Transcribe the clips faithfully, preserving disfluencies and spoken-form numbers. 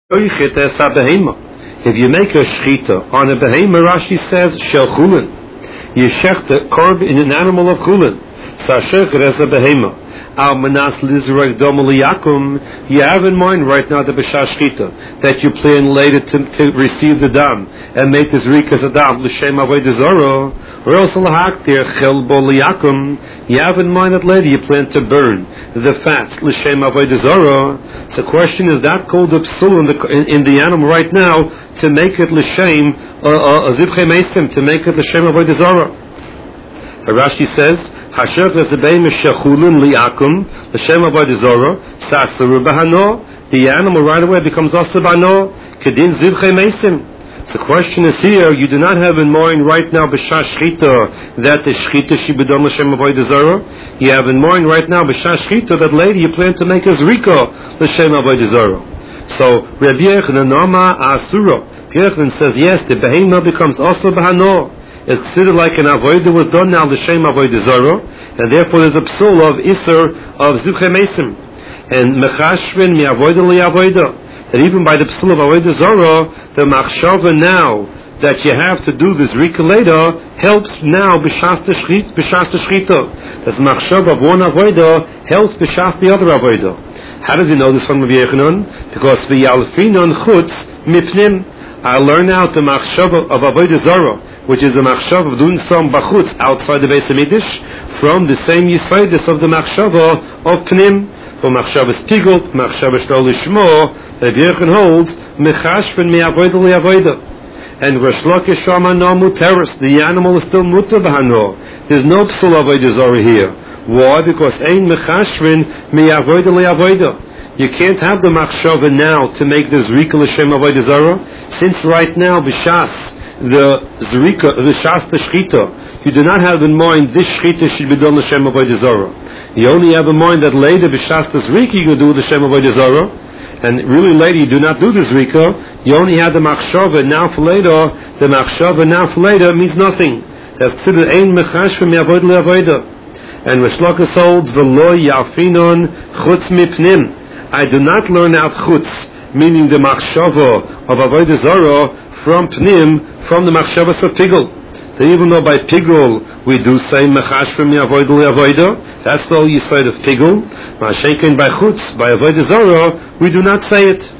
If you make a shchita on a behema, Rashi says shel chulin, you shech the korb in an animal of chulin. Sashech as a behema. Al manas lizrek domaliyakum. You have in mind right now the b'shashchita that you plan later to, to receive the dam and make this rik as a dam l'shem avodah zara. Or else lahaktir chel boliyakum. You have in mind that later you plan to burn the fats l'shem avodah zara. So the question is that called the psul in the in, in the animal right now to make it l'shem zivchei meisim to make it l'shem avodah zara. So Rashi says. Hasher v'zebei meshachulun liakum l'shem avodah zara sasaru b'hano. The animal right away becomes asa b'hano kedin zivchei meisim. So the question is here: you do not have in mind right now b'shah shchita that the shchita shibidom l'shem avodah zara. You have in mind right now b'shah shchita that later you plan to make a zrika l'shem avodah zara. So Rabbi Yochanan Nama asura. Rabbi Yochanan says yes, the behema becomes asa b'hano. It's considered like an avodah was done now, the shem avodah zara, and therefore there's a psul of iser of zivchei meisim, and mechashvin mi avodah li avodah. That even by the psul of avodah zara, the machshava now that you have to do this rika later helps now b'shas shchita, b'shas shchita. That the machshava of one avodah helps b'shas the other avodah. How does he know this from Rabbi Yochanan? Because v'yalfinon chutz mipnim. I learn out the machshava of avodah zara, which is a machshava of doing some bachutz outside the Beis Hamikdash, from the same yisaidus of the machshava of pnim. For machshava is pigult, machshava shlol lishmo. Rabbi Yochanan holds mechashven mi avodah li avodah. And Rosh Lakish Shama no muteris. The animal is still muter b'hano. There's no psul avodah zara here. Why? Because ein mechashven mi avodah li avodah. You can't have the machshava now to make the zrika l'shem avodah zara, since right now b'shas the zrika, the shas the shchita, you do not have in mind this shchita should be done l'shem avodah zara. You only have in mind that later b'shas the zrika you can do the shem avodah zara, and really later you do not do the zrika. You only have the machshava now for later. The machshava now for later means nothing. That's considered ein mechashva mi avodah li avodah. And Rosh Lakish holds v'lo yafinon chutz mipnim. I do not learn out chutz, meaning the machshava of avodah zara, from pnim, from the machshavas of pigul. So even though by pigul we do say mechashva mi avodah li avodah, that's the whole yisaid of pigul. Ma'ashenken by chutz, by avodah zara, we do not say it.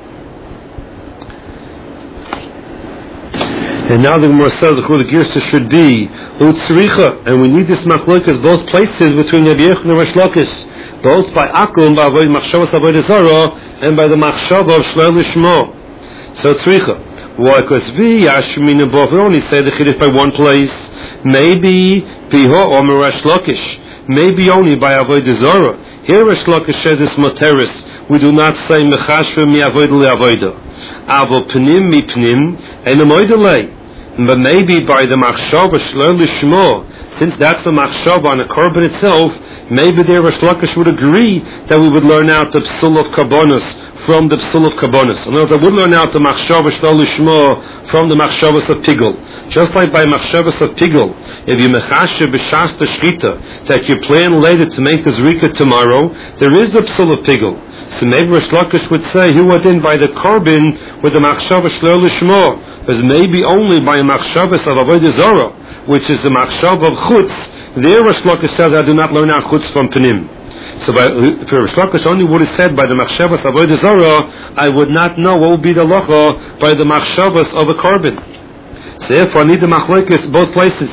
And now the Gemara says who the girsa should be utzricha, and we need this machlokas both places between Rabbi Yochanan and Rosh Lakish. Both by akum, by avodah machshavas avodah zara, and by the machshava of shlol lishmo. So tzricha. Why? Because we yashmin above only say the chiddush by one place. Maybe piho or Rosh Lakish. Maybe only by avodah zara. Here Rosh Lakish says it's moteris. We do not say mechashva mi avodah li avodah. Avo pnim mi pnim and avodah lei. But maybe by the machshava shlol lishmo, since that's the machshava on the korban itself, maybe there Rosh Lakish would agree that we would learn out the psul of karbonos from the psul of karbonos. In other words, I would learn out the machshava shlol lishmo from the machshavas of pigul. Just like by machshavas of pigul, if you mechashe b'shas the shchita that you plan later to make the zrika tomorrow, there is the psul of pigul. So maybe Rosh Lakish would say he went in by the korban with the machshava shlol lishmo, because maybe only by a machshavas of avodah zara, which is the machshava of chutz. There Rosh Lakish says I do not learn out chutz from pnim. So by if Rosh Lakish only would have said by the machshavas of avodah zara, I would not know what would be the locha by the machshavas of a korban. So therefore I need the machlokes both places.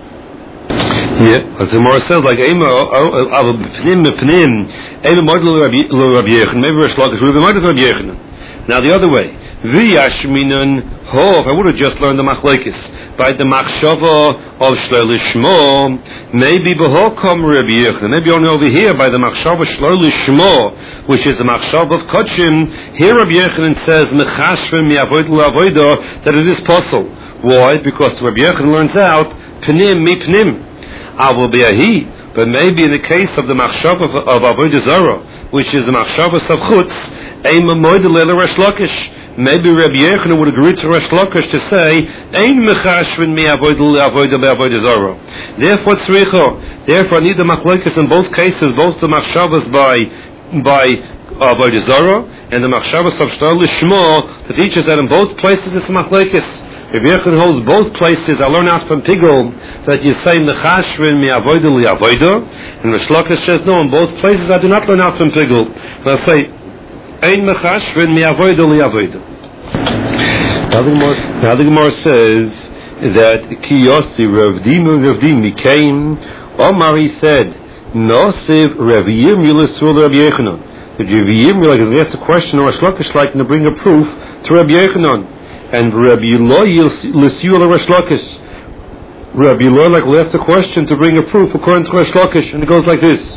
Yeah, as the Gemara says, like Ema of pnim pnim, Ema model Rabbi Yochanan. Maybe Rosh Lakish would be model Rabbi Yochanan. Now the other way, v'yashminan ho. If I would have just learned the machlokes by the machshava of shlol lishmo, maybe b'hokom Rabbi Yochanan. Maybe only over here by the machshava shlol lishmo, which is the machshava of kodshim. Here Rabbi Yochanan says mechashvim mi avodah li avodah, that it is possible. Why? Because Rabbi Yochanan learns out pnim mi pnim. I will be a he. But maybe in the case of the machshava of, of avodah zara, which is the machshavas of chutz, ein mamoida leila Rosh Lakish. Maybe Rabbi Yochanan would agree to Rosh Lakish to say, ein mechashvin mi avodah avodah avodah zara. Therefore, tzricha. Therefore, I need the machlokes in both cases, both the machshavas by by Avodah Zarah, and the Machshavas of Shtar Lishma, that teaches that in both places it's Machlekes. Rabbi Yochanan holds both places. I learn out from Pigul that you say Mechashrin mi Avodah li Avodah, and Rish Lakish says no. In both places I do not learn out from Pigul. And I say Ein Mechashrin mi Avodah li Avodah. Now the Gemara says that Kiyosi Rav Dima Rav Dimi came. Omar he said Nosiv Rav Yirmi l'Sul Rav Yochanan. The Rav Yirmi like he asked a question or Rish Lakish like to bring a proof to Rav Yochanan. And Rabbi Eloi l'Siul Rish Lakish. Rabbi Eloi like asked a question to bring a proof according to Rish Lakish, and it goes like this: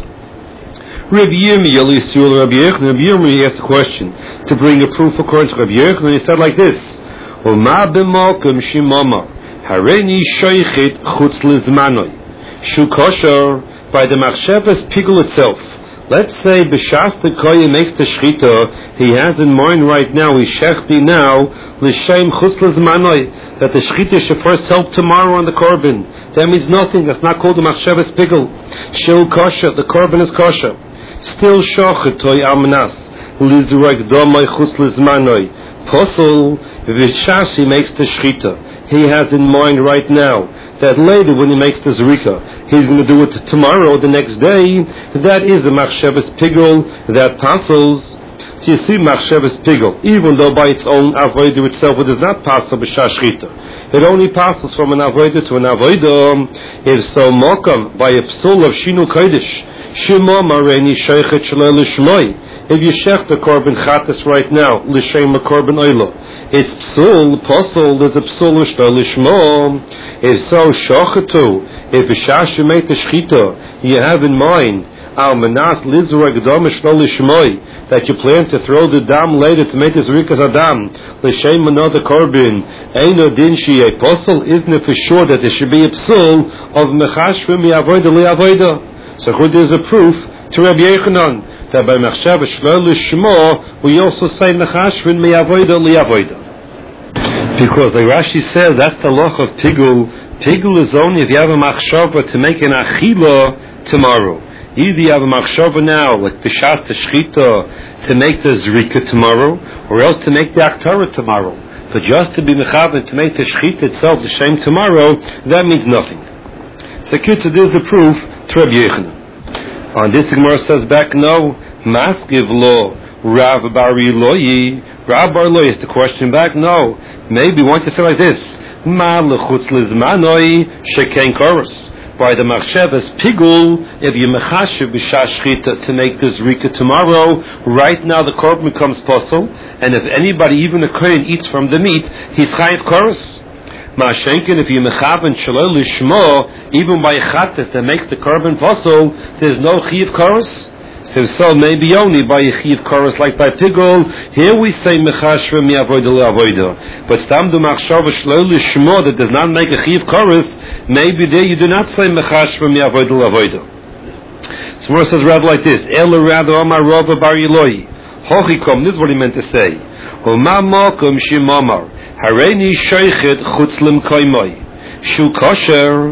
Rabbi Yirmi l'Siul Rabbi Yochanan. Rabbi Yirmi asked a question to bring a proof according to Rabbi Yochanan, and he said like this: Oma b'malkum shimama hareni shoichet chutz lizmanoi shu kosher by the machshavas pigul itself. Let's say b'shas the kohen makes the shchita, he has in mind right now, he's shechti now, l'shem chutz lezmanoi, that the shchita should first help tomorrow on the korban. That means nothing. That's not called the machshavas pigul. Shil kosher, the korban is kosher. Still shochetoi amnas lizrek domoi chutz lezmanoi. Posel v'shas he makes the shchita. He has in mind right now that later when he makes the zrika, he's going to do it tomorrow, the next day. That is a machshavas pigul, that passes. So you see machshavas pigul, even though by its own avodah itself it is not passel b'shashchita. It only passes from an avodah to an avodah. If so mokam, by a psul of shinu kodesh, shema mareni sheichet shalei l'shmoi. If you shech the korban chatas right now, l'shem a korban oilo, it's psul, posel, there's a psul l'shtar l'shmo. If so, shochetu, if a shash you make the shchita, you have in mind, al manas lizrag dam shtar l'shmoi, that you plan to throw the dam later to make the zrikas adam, l'shem another korban, eino din shi a posel, isn't it for sure that there should be a psul of mechashvim mi avoida li avoida? So here there's a proof to Rabbi Yochanan, that by machshav shlo l'shmo we also say mechashvin mi avoida li avoida, because like Rashi says that's the loch of pigul. Pigul is only if you have a machshava to make an achila tomorrow. Either you have a machshava now, like b'shas shchita, to make the zrika tomorrow, or else to make the aktara tomorrow. But just to be mechavan to make the shchita itself the same tomorrow, that means nothing. So kitzur, there's the proof to Rabbi Yochanan. On this, the Gemara says back, no, maskiv lo Rav Bar Eloi. Rav Bar Eloi is the question back. No, maybe want to say like this: Ma lechutz lizmanoi sheken koros. By the machshavas pigul, if you mechashiv b'shashchita to make this rika tomorrow, right now the korban becomes posel, and if anybody, even a kohen, eats from the meat, he's chayiv koros. Ma'ashenkin, if you mechaven shalol lishmo, even by a chatas that makes the korban posel, there's no chiv koros. So, so maybe only by a chiv koros like by pigul. Here we say mechashva mi avoida le'avoida. But stam du machshava shalol lishmo that does not make a chiv koros, maybe there you do not say mechashva mi avoida le'avoida. So Mor says rather like this: Ela rather Omar Rava Bar Eloi. Hochikom. This is what he meant to say. Oma makom shimamar. Hareni sheichet chutz lim koimoi shu kosher.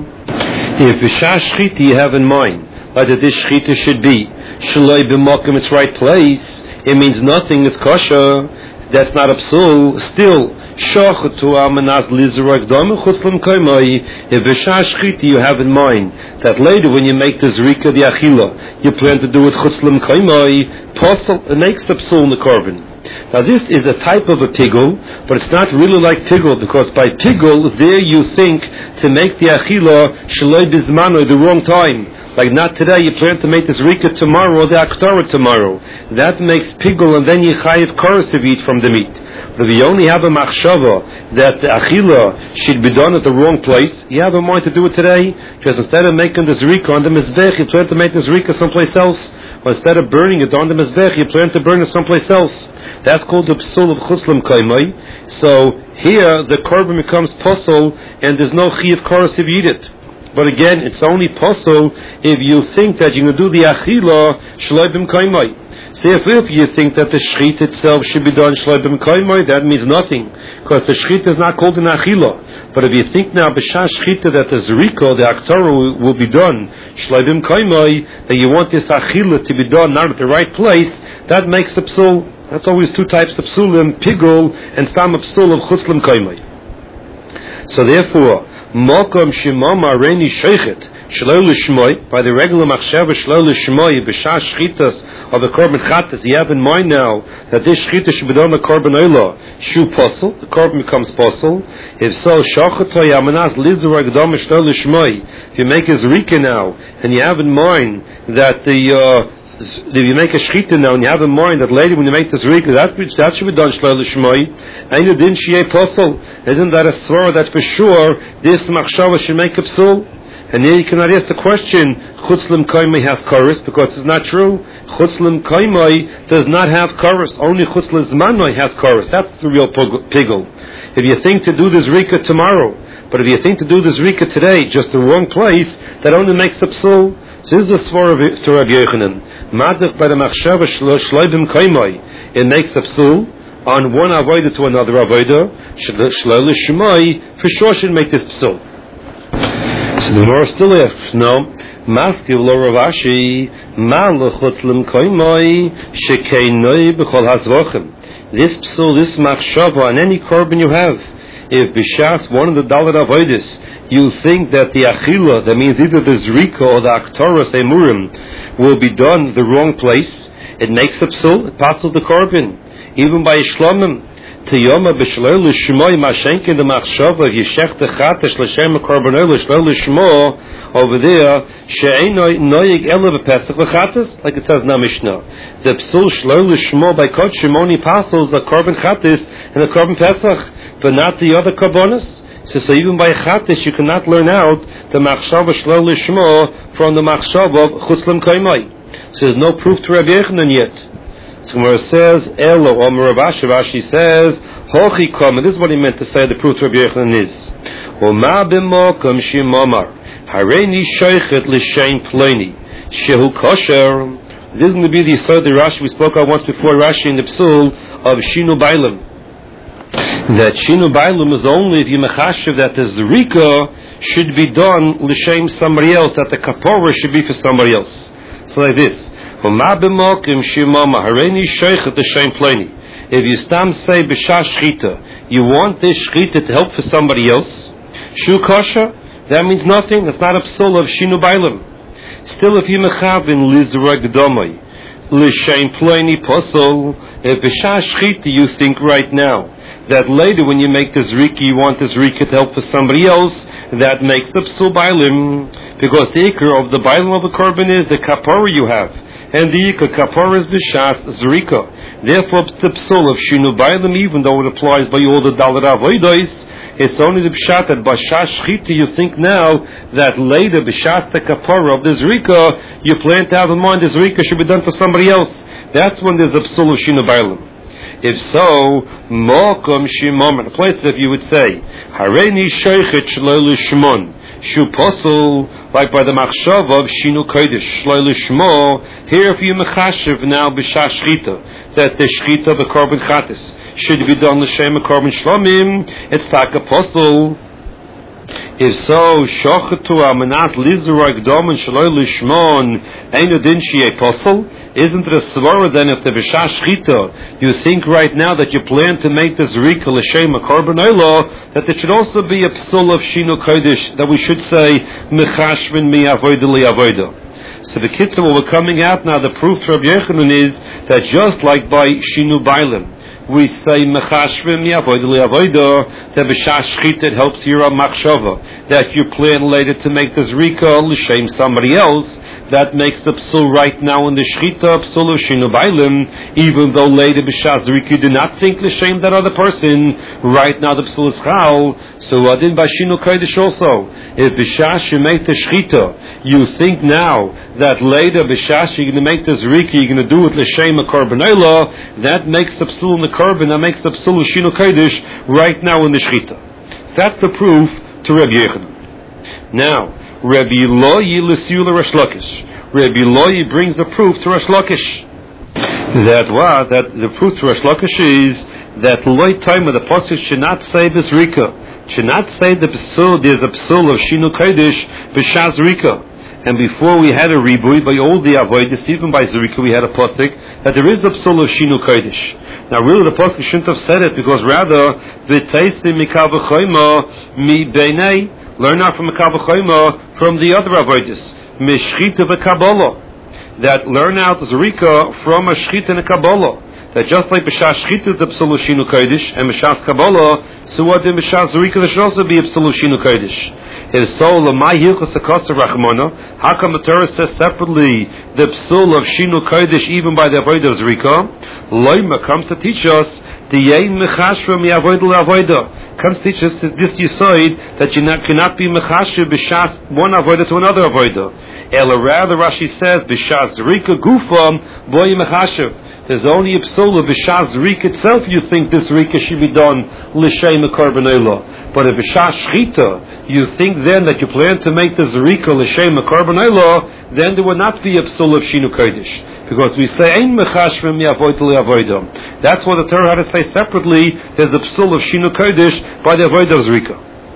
If b'shas shchita you have in mind like that this shchita should be shaloi b'makom its right place, it means nothing. It's kosher. That's not a psul. Still shochetu amanas lizrak dam chutz lim koimoi. If b'shas shchita you have in mind that later when you make the zrika the achila you plan to do it chutz lim koimoi, posel, it makes the psul in the korban. Now this is a type of a pigul, but it's not really like pigul, because by pigul, there you think to make the achila shaloi bizmano the wrong time. Like not today, you plan to make this rika tomorrow or the aktara tomorrow. That makes pigul, and then you chayiv koros if you eat from the meat. But if you only have a machshava that the achila should be done at the wrong place, you have a mind to do it today. Just instead of making this rika on the mizbech, you plan to make this rika someplace else. Or instead of burning it on the mizbech, you plan to burn it someplace else. That's called the psul of chutz lim koimoi. So here the korban becomes posel, and there's no chiv koros if you eat it. But again, it's only posel if you think that you're going to do the achila shloi b'm koimoi. See, if, if you think that the shchit itself should be done shloi b'm koimoi, that means nothing, because the shchit is not called an achila. But if you think now b'shas shchita that the zriko, the aktara, will, will be done shloi b'm koimoi, that you want this achila to be done not at the right place, that makes the psul. That's always two types of psulim, pigul and stam psul of chutzlim kaimai. So therefore, mokom shimama reini sheichet shlo lishmoy, by the regular machshava shlo lishmoy b'shas shchitas of the korban chatas, you have in mind now that this shchita should be done a korban oila shu posel, the korban becomes posel. If so, shachatoy amanas lizra gdom shlo lishmoy, if you make a zrika now and you have in mind that the uh, if you make a shchita now and you have in mind that later when you make the zrika, that, that should be done shlo lishmoy, and you didn't shei posel, isn't that a svara that for sure this machshava should make a psul? And here you cannot ask the question, chutzlim kaimai has chorus, because it's not true. Chutzlim kaimai does not have chorus. Only chutzlim zmanai has chorus. That's the real pigul. If you think to do this rika tomorrow, but if you think to do this rika today, just the wrong place, that only makes a psul. This is the svar of Rabbi Yochanan. Madach by the machshava shloibim kaimai, it makes a psul. On one avodah to another avodah, shlo l'shmai, for sure should make this psul. So the Gemara still asks, no, Maskiv lo Ravashi, ma lechutzlim koimoi, shekeinoi b'chol hazvochem. This psul, this machshava, on any korban you have, if b'shas one of the dalet avodas, you think that the achila, that means either the zrika or the aktoras emurim, will be done the wrong place, it makes a psul, it passes the korban, even by shlomim. Tiyoma b'shloi l'shmoi mashenkin the machshava yishech techatesh l'shem korbanoi l'shloi l'shmo over there she'enoi noyig ela b'pesach l'chates, like it says in the Mishnah. The psul shloi l'shmo by kod shimoni pasels the korban chates and the korban pesach, but not the other korbanos. So, so even by chates you cannot learn out the machshava shloi l'shmo from the machshava of chutzlim kaimai. So there's no proof to Rabbi Yochanan yet. So where it says Elo or Ravashi, Rashi says Hochi Kom, and this is what he meant to say. The proof to Rabbi Yochanan is Oma b'mokom shimamar Hareini sheichet l'shein pleni shehu kosher. This is going to be the third the Rashi we spoke of once before, Rashi in the psul of Shinu Bailam. That Shinu Bailam is only if you mechashiv that the zrika should be done l'shein somebody else, that the kapora should be for somebody else. So like this. If you stam say b'shas shchita, you want this shchita to help for somebody else, shu kosher, that means nothing. That's not a psul of shinu bailam. Still, if you mechavin lizra gdomai l'shein pleni posol, if b'shas shchita you think right now that later when you make the zrika you want the zrika to help for somebody else, that makes the psul bailim, because the ikar of the bailim of the korban is the kapara you have. And the Yika Kapor is B'shas Zrika. Therefore, the psul of Shinu Bailam, even though it applies by all the Dalet Avodos, it's only the B'shat that B'shas Shchita you think now that later B'shas the Kapor of the Zrika, you plan to have in mind the Zrika should be done for somebody else. That's when there's a psul of Shinu Bailam. If so, Mokom Shimon, a place that you would say, Hareini Sheichet Shlo L'Shmon, Shu Posel, like by the Machshav of Shinu Kodesh, Shlo L'Shmo, here if you mechashiv now b'shas shchita, that the shchita of the korban chatis should be done l'shem korban shlomim, it's taka Posel. If so, shochatu amanas lizra gdom and shlo l'shmon, einu din shei Posel. Isn't it a svara then if the b'shas shchita, you think right now that you plan to make this zrika l'shem korban oila, that there should also be a psul of Shinu Kodesh, that we should say mechashvin mi avoda li avoda. So the kitzur, what we're coming out now, the proof to Rabbi Yochanan is that just like by Shinu Bailam, we say mechashvim mi avoda li avoda, that b'shas shchita it helps your machshava, that you plan later to make this zrika l'shem somebody else. That makes the psul right now in the shchita psul of Shinu Bailam, even though later b'shas zrika you do not think l'shem that other person. Right now the psul is chal. So adin by Shinu Kodesh also. If b'shas you make the shchita, you think now that later b'shas you're going to make the zrika, you're going to do it l'shem a korban oila, that makes the psul in the korban, that makes the psul of Shinu Kodesh right now in the shchita. So that's the proof to Rabbi Yochanan. Now, Rabbi Eloi l'siula Resh Lakish. Rabbi Eloi brings a proof to Resh Lakish. That what? That the proof to Resh Lakish is that loy time of the pasuk should not say this rika. Should not say the psul. There's a psul of Shinu Kodesh b'shas rika. And before we had a ribui by all the avodas, even by Zerika, we had a pasuk that there is a psul of Shinu Kodesh. Now, really, the pasuk shouldn't have said it, because rather, v'teisi mikal v'choyma mi beinei, learn out from mikal v'choyma from the other avodas, mishchita v'kabbalah, that learn out Zerika from a shchita and a kabbalah. That just like b'shas shchita the psul of Shinu Kodesh and b'shas kabbalah, so what in b'shas Zerika there should also be a psul of Shinu Kodesh. It is so l'may hilchos hakosar rachmana. How come the Torah says separately the psul of Shinu Kodesh even by the avodah of Zerika? Loima comes to teach us the yein mechashva mi avodah le'avodah. Comes to teach us this yisoid that you not, cannot be mechashva b'shas one avodah to another avodah. Ela rather Rashi says b'shas Zerika gufam boy mechashva. There's only a psul of b'shas Zerika itself. You think this Zerika should be done l'shem korban olah, but if b'shas shchita you think then that you plan to make the Zerika l'shem korban olah, then there will not be a psul of Shinu Kodesh, because we say ein mechashvim mi'avodah le'avodah. That's what the Torah had to say separately. There's a psul of Shinu Kodesh by the avodah of Zerika.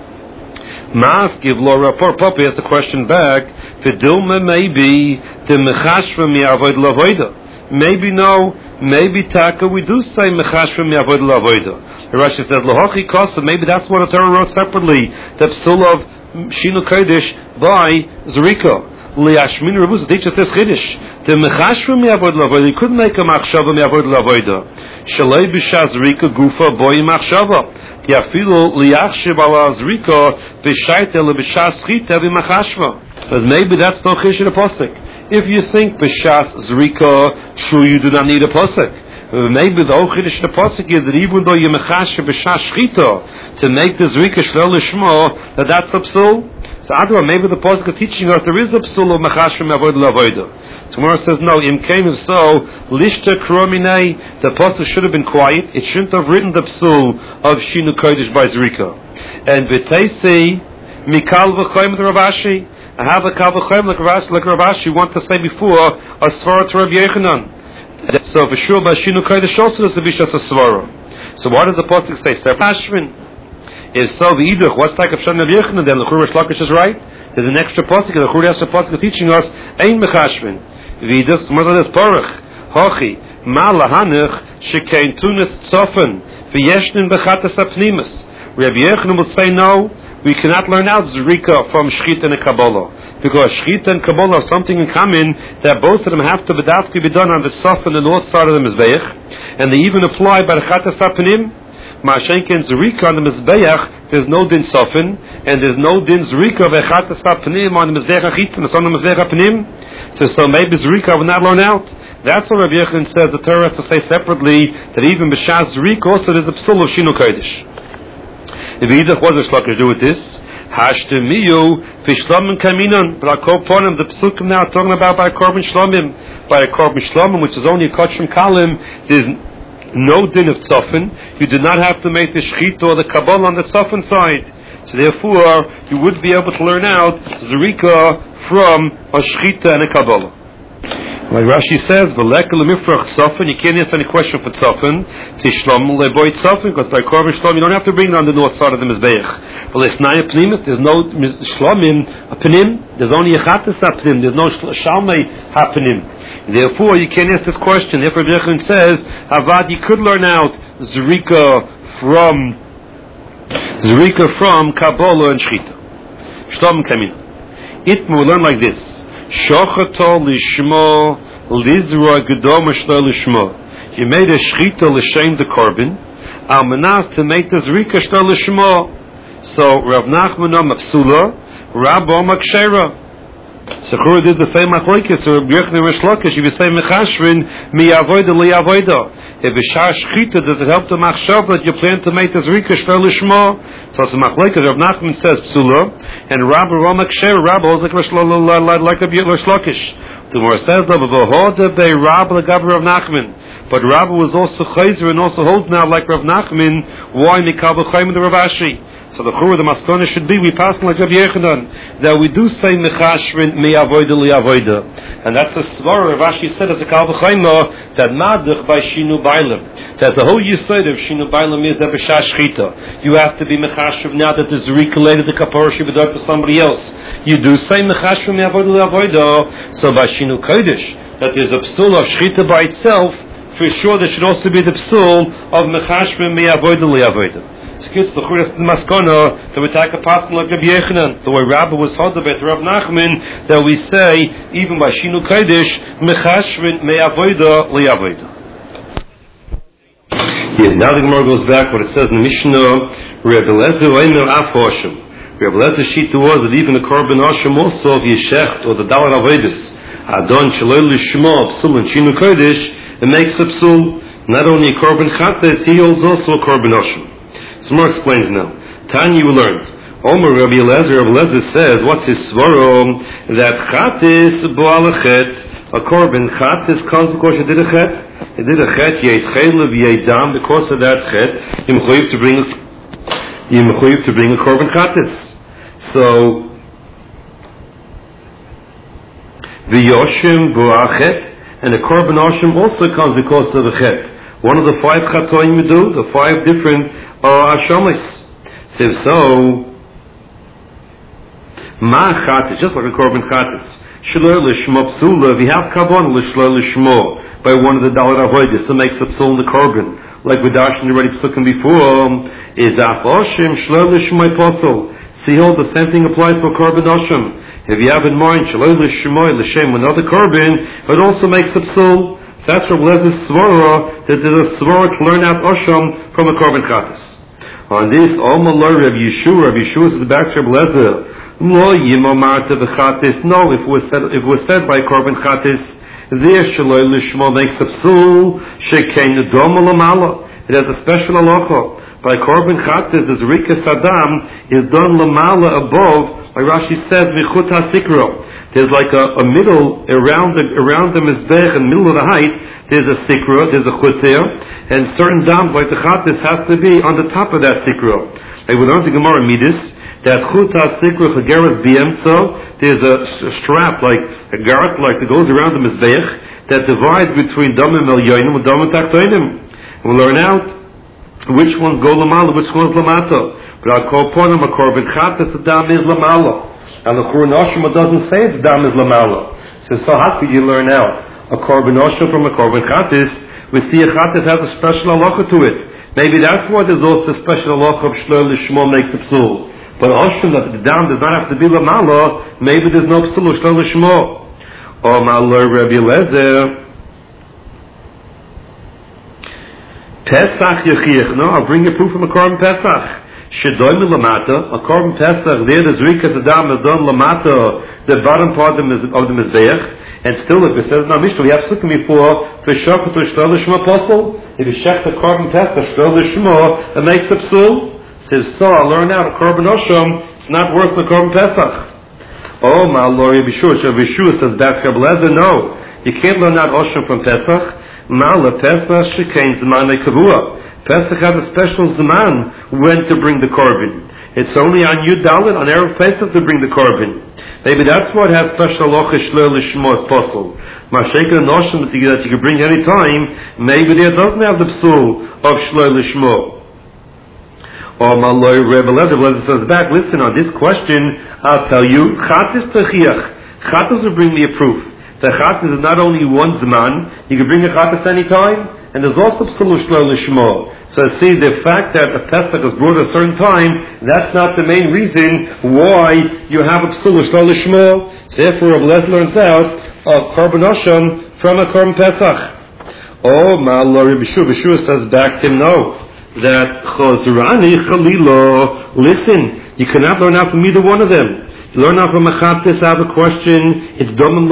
Mas give Laura poor Poppy has the question back. V'dilma maybe the mechashvim mi'avodah le'avodah. Maybe no, maybe taka, we do say mechashvim mi'avodah le'avodah. Rashi says lahochi kosa. Maybe that's what the Torah wrote separately. The psul of Shinu Kodesh by Zerika. Liashmin Rabus teaches this chiddush. The mechashvim mi'avodah le'avodah. You couldn't make a machshava mi'avodah le'avodah. Shalei b'shas Zerika gufa boy machshava. Yafilu liachshiv ala Zerika b'shayte leb'shas chita v'machashva. But maybe that's no chish in a posik. If you think b'shas Zerika, true, you do not need a pasuk. Maybe the whole chiddush in the pasuk is that even though you mechashev b'shas shchita to make the Zerika shlel lishma, that that's a psul. So Adwa, maybe the pasuk is teaching us there is a psul of mechashev mi'avodah le'avodah. So Gemara says no. Im came if so lishta krominei. The pasuk should have been quiet. It shouldn't have written the psul of Shinu Kodesh by Zerika. And v'teisi mikal v'choyim the Ravashi. I have a kavachim like Rav like Ravashi want to say before a svara to Rabbi Yochanan. So for sure by Shinu Kodesh also there's a bishas a svara. So what does the pasuk say? Separate. If so, the Idach, what's like of Shem Rabbi Yochanan? Then the Chur Shlakish is right. There's an extra pasuk. The Chur extra pasuk teaching us ein mechashvin. The Idach, so this parach hachi ma lahanich shekein tunis tzofen v'yeshnin bechatas apnimus. Rabbi Yochanan will say no. We cannot learn out Zerika from Shchita and Kabbalah, because Shchita and Kabbalah have something in common, that both of them have to be done on the Sof and the north side of the Mizbeach, and they even apply by the Chatas HaPanim. Ma'ashenken Zerika on the Mizbeach, there's no din Sofin, and there's no din Zerika of Chatas HaPanim on the Mizbeach HaChitzim, it's on the Mizbeach HaPanim. So, so maybe Zerika will not learn out. That's what Rabbi Yochanan says. The Torah has to say separately that even B'shas Zerika also there's a psul of Shinu Kodesh. If either what does Shlakish do with this? Hashtemiyu v'shlamim kaminon. But I'll call upon him the psukim now talking about by korban shlamim. By a korban shlamim, which is only a kachim kalim, there's no din of tzofin. You do not have to make the shchita or the kabbalah on the tzofin side. So therefore, you would be able to learn out Zerika from a shchita and a kabbalah. Like Rashi says, "V'lekel lemifrach tzofin." You can't answer any question for tzofin. Tishlom leboy tzofin, because by korban shlom you don't have to bring it on the north side of the mizbeach. But it's nine pnimis. There's no shlomim hapenim. There's only a chatas hapenim. There's no shalmei hapenim. Therefore, you can't ask this question. Therefore, Rabbi Yochanan says, "Avad, you could learn out Zerika from Zerika from Kabbalah and Shchita." Shlom kamin. It will learn like this. Shochato lishmo lizra gedom shlo lishmo. You made a shchita l'shem the korban, al manas to make the zrika shlo lishmo. So Rav Nachman Mapsula, Rab Omakshera. So Chura did the same machlokes. So Rabbi Yochanan Rish Lakish, if you say mechashvin mi avoda li avoda. If it's shchita, does it help the machshav that you plan to make the zrika shlo lishmo? So it's a machlokes. Rav Nachman says psula, and Rab Omakshera, Rab holds like like Rabbi Rish Lakish. The more says of v'hoda be Rab legav Rav Nachman. But Rab was also chayzer and also holds now like Rav Nachman. Why mikal b'chayim the Rav Ashi? So the chura, the maskana should be, we pass like Rabbi Yechanan, that we do say mechashrin me'avoida li'avoida. And that's the svara Rashi said as a kal v'chayma, that madach by shinu bailim. That the whole yisod of shinu bailim is that b'shah shchita. You have to be mechashrin now that the zurika later the kapor shibadot for somebody else. You do say mechashrin me'avoida li'avoida. So by shinu kodesh, that there's a psul of shchita by itself, for sure there should also be the psul of mechashrin me'avoida li'avoida. It's the churas maskana that we take a pasuk like Rabbi Yechanan, the way Rabbi was told about Rav Nachman, that we say even by shinu kodesh mechashrin me'avoida li'avoida. Yeah, now the Gemara goes back what it says in the Mishnah. Rabbi Lezer oimer af hoshim. Rabbi Lezer shita was that even the korban hoshim also of yeshecht or the dalar avodas adon shaloi lishma psul and shinu kodesh, it makes a psul. Not only a korban chates, he holds also a korban hoshim. Some more explains now. Tanya we learned. Omer Rabbi Eliezer, Rabbi Eliezer says, what's his svaro? That chatis bo'alachet, a korban chatis comes because he did a chet. He did a chet, yeit chaylev, yeit dam, because of that chet, you mechuyev to bring a, you mechuyev to bring a korban chatis. So, v'yoshim bo'achet, and a korban oshim also comes because of the chet. One of the five chatoim you do, the five different uh, ashomis. So, so ma chatis, just like a korban chatis. Shlo lishmo psula, if you have kavon lishlo lishmo by one of the dalar avodas, so makes a psul in the korban. Like with Darshan already psukim before, is af oshim shlo lishmo posel. See, hold the same thing applies for korban oshim. If you have in mind shlo lishmo l'shem another korban, it also makes a psul. That's from Lez's svara, that there's a svara to learn out Osham from a korban chatas. On this, Omalor Rabbi Yeshua, Rabbi Yeshua says back to Rabbi Lezer, Lo yimamarta v'chatis. No, if it was said, if it was said by korban chatis, there shaloi lishmo makes a psul, shekein dom lamala. It has a special halacha. By korban chatis, the zrika sadam is done lamala above, like Rashi says, v'chut hasikro. There's like a, a middle around the around the mizbech in the middle of the height. There's a sikra, there's a chutzir, and certain dams like the chatis has to be on the top of that sikra. Like we learned the Gemara Midas that chuta sikra chageras biemtzo. There's a strap like a garret like that goes around the mizbech that divides between damim elyonim and damim tachtonim. We'll learn out which ones go lamala, which ones lamata. But I'll call upon them a korban chatis, the dam is lamala. And the Korban Oshim doesn't say it's dam is lamala. So, so how could you learn out a Korban Oshim from a Korban Chatis? We see a Chatis has a special halacha to it. Maybe that's why there's also a special halacha of Shlo Lishmo makes a psul. But Oshim, that the dam does not have to be lamala, maybe there's no psul of Shlo Lishmo. Oh, my Lord Rabbi Lezer. Pesach Yechiach. No, I'll bring you proof from a Korban Pesach. Shedoim lamata, a korban pesach, there the zrikas adam is done lamata, the bottom part of the mizbeach, and still if it says now Mishnah, we have spoken before, v'shachot v'shlo l'shma posel, if you shech the korban pesach, shlo l'shma, it makes a psul. Says, so I learn out a korban osham, it's not worth the korban pesach. Oh my Lord, Yeshua, Yeshua says back to Rabbi no, you can't learn out osham from pesach, ma'ala pesach shekain zmanei kavua. Pesach has a special zaman when to bring the korban. It's only on Yud Dalet, on Erev Pesach, to bring the korban. Maybe that's what has special halacha shlo lishmo as possible. Mashayka noshim that you can bring any time. Maybe there doesn't have the psul of shlo lishmo. Or Malay Rebbe Lezer says back, listen, on this question, I'll tell you, chatis techiach. Chatis will bring me a proof. The chatis is not only one zaman, you can bring a chatis any time. And there's also psul shlo lishmo. So see, the fact that a pesach is brought at a certain time, that's not the main reason why you have a psul shlo lishmo. Therefore, Rabbi Lezer learns out of korban osham from a korban pesach. Oh, my Lord, Rabbi Yeshua says back to him, no, that chozrani chalilo. Listen, you cannot learn out from either one of them. You learn out from a chatis, have a question. It's dumb.